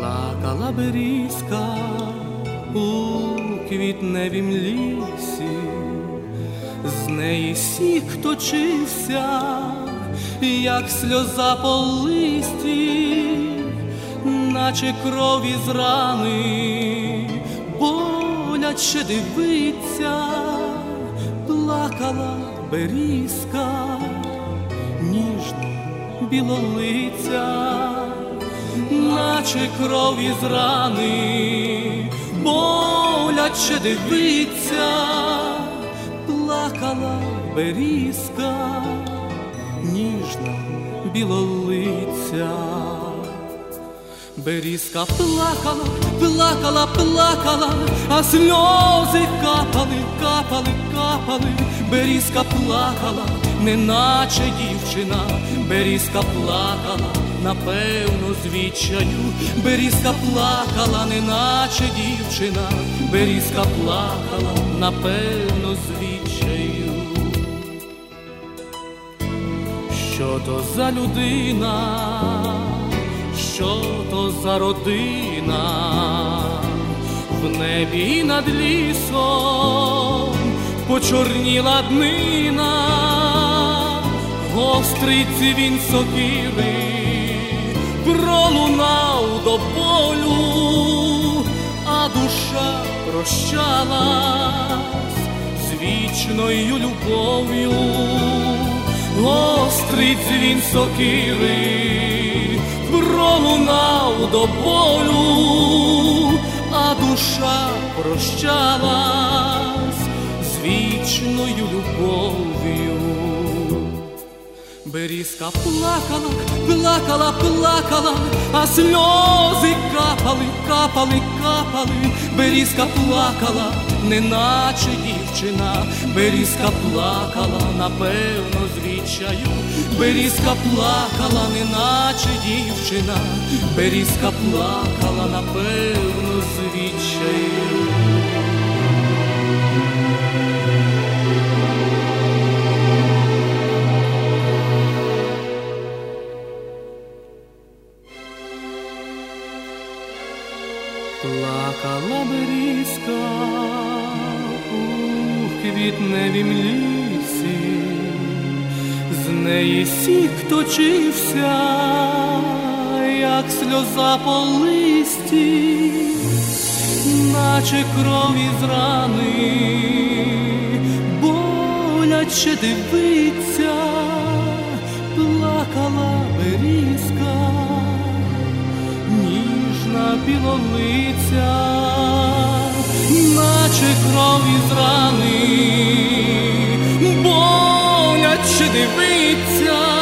Плакала берізка у квітневім лісі, з неї сік точився, як сльоза по листі, наче кров із рани, боляче дивиться. Плакала берізка, ніжно білолиця, наче кров із рани, боляче дивиться. Плакала берізка, ніжна білолиця. Берізка плакала, плакала, плакала, а сльози капали, капали, капали. Берізка плакала, неначе дівчина. Берізка плакала, напевно, з відчаю. Берізка плакала, неначе дівчина. Берізка плакала, напевно, з відчаю. Що то за людина, що то за родина, в небі над лісом почорніла днина, гострий дзвін сокири пролунав до болю, а душа прощалась з вічною любов'ю. Гострий дзвін сокири пролунав до болю, а душа прощалась з вічною любов'ю. Берізка плакала, плакала, плакала, а сльози капали, капали, капали. Берізка плакала, неначе дівчина. Берізка плакала, напевно, з відчаю. Берізка плакала, неначе дівчина. Берізка плакала, напевно, з відчаю. Плакала берізка у квітневім лісі, з неї сік точився, як сльоза по листі, наче кров із рани, боляче дивиться. Плакала берізка, ніжна білолиця, наче кров із рани, боляче дивиться.